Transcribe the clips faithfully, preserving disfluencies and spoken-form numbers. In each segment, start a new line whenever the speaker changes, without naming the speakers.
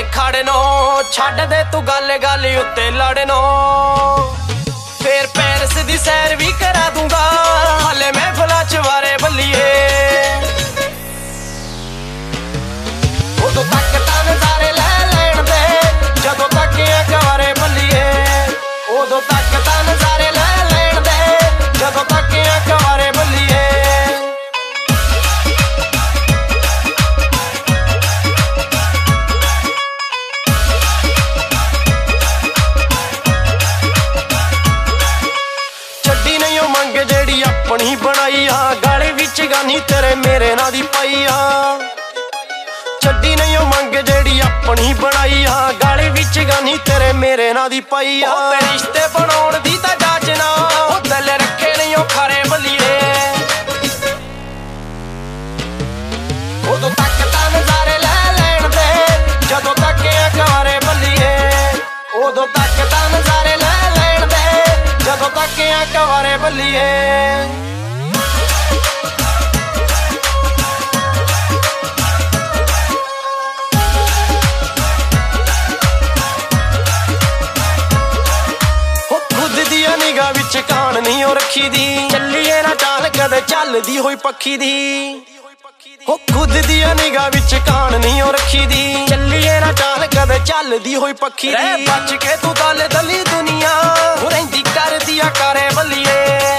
ਅਖਾੜਨੋਂ ਛੱਡ ਦੇ ਤੂੰ ਗੱਲ ਗੱਲ ਉੱਤੇ ਲੜਨੋਂ ਫੇਰ ਪੈਰਿਸ ਦੀ ਸੈਰ ਵੀ ਕਰਾ ਦੂੰਗਾ ਹਾਲੇ ਮਹਿਫਲਾਂ ਚ ਵਾਰੇ ਬੱਲੀਏ ਉਦੋਂ ਤੱਕ ਤਾਂ ਨਜ਼ਾਰੇ ਲੈ ਲੈਣ ਦੇ ਜਦੋਂ ਤੱਕ ਇੱਕ ਵਾਰੇ ਬੱਲੀਏ ਉਦੋਂ ਤੱਕ ਤਾਂ ਨਜ਼ਾਰੇ ਲੈ ਲੈਣ ਦੇ ਜਦੋਂ ਤੱਕ ਇੱਕ ਵਾਰੇ ਬੱਲੀਏ ਮੰਗ ਜਿਹੜੀ ਆਪਣੀ ਬਣਾਈ ਆ ਗਾਲੇ ਵਿੱਚ ਗਾਨੀ ਤੇਰੇ ਮੇਰੇ ਨਾਂ ਦੀ ਪਾਈ ਆ ਛੱਡੀ ਨਹੀਂ ਉਹ ਮੰਗ ਜਿਹੜੀ ਆਪਣੀ ਬਣਾਈ ਆ ਗਾਲੇ ਵਿੱਚ ਗਾਨੀ ਤੇਰੇ ਮੇਰੇ ਨਾਂ ਦੀ ਪਾਈ ਆ ਤੇ ਰਿਸ਼ਤੇ ਬਣਾਉਣ ਦੀ ਤਾਂ ਜਾਚ ਨਾ ਉਹ ਦਿਲ ਰੱਖੇ ਨਹੀਂ ਉਹ ਖਾਰੇ ਬੱਲੀਏ ਉਦੋਂ ਤੱਕ ਤਾਂ ਨਜ਼ਾਰੇ ਲੈ ਲੈਣ ਦੇ ਜਦੋਂ ਤੱਕ ਇੱਕ ਵਾਰੇ ਬੱਲੀਏ ਉਦੋਂ ਤੱਕ ਤਾਂ ਨਜ਼ਾਰੇ ਲੈ ਲੈਣ ਦੇ ਜਦੋਂ ਤੱਕ ਇੱਕ ਵਾਰੇ ਬੱਲੀਏ ਹੋ ਖੁਦ ਦੀਆਂ ਨਿਗਾਹ ਵਿੱਚ ਕਾਣ ਨਹੀਂ ਉਹ ਰੱਖੀ ਦੀ ਚੱਲੀਏ ਨਾ ਚਾਲ ਕਦੇ ਚੱਲਦੀ ਹੋਈ ਪੱਖੀ ਦੀ ਹੋ ਖੁਦ ਦੀਆਂ ਨਿਗਾਹ ਵਿੱਚ ਕਾਣ ਨਹੀਂ ਉਹ ਰੱਖੀ ਦੀ ਚੱਲੀਏ ਨਾ ਚਾਲ ਕਦੇ ਚੱਲਦੀ ਹੋਈ ਪੱਖੀ ਦੀ ਬਚ ਕੇ ਤੂੰ ਦਲ ਦਲੀ ਦੁਨੀਆ ਹੋ ਰਹਿੰਦੀ ਕਰਦੀ ਆ ਕਾਰੇ ਬੱਲੀਏ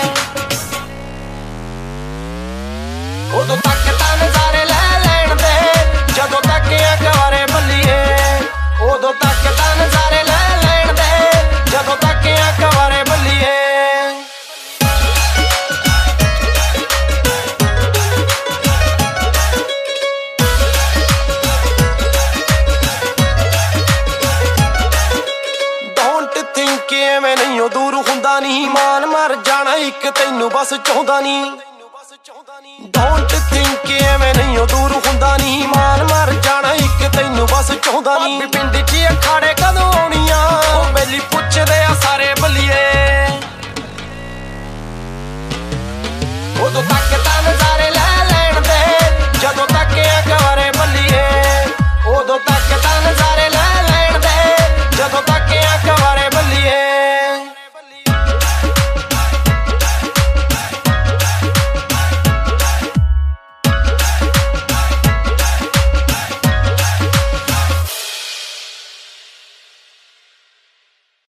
ਉਦੋਂ ਤੱਕ ਤਾਂ ਨਜ਼ਾਰੇ ਲੈ ਲੈਣ ਦੇ ਜਦੋਂ ਤੱਕ ਇੱਕ ਵਾਰੇ ਬੱਲੀਏ ਉਦੋਂ ਤੱਕ ਤਾਂ ਨਜ਼ਾਰੇ ਲੈ ਲੈਣ ਦੇ ਜਦੋਂ ਤੱਕ ਇੱਕ ਵਾਰੇ ਬੱਲੀਏ ਐਵੇਂ ਨਹੀਂ ਉਹ ਦੂਰ ਹੁੰਦਾ ਨਹੀਂ ਮਾਨ ਮਰ ਜਾਣਾ ਇੱਕ ਤੈਨੂੰ ਬਸ ਚਾਹੁੰਦਾ ਨਹੀਂ ਡੋਂਟ ਥਿੰਕ ਐਵੇਂ ਨਹੀਂ ਉਹ ਦੂਰ ਹੁੰਦਾ ਨਹੀਂ ਮਾਨ ਮਰ ਜਾਣਾ ਇੱਕ ਤੈਨੂੰ ਬਸ ਚਾਹੁੰਦਾ ਨਹੀਂ ਪਿੰਡ 'ਚ ਅਖਾੜੇ ਕਦ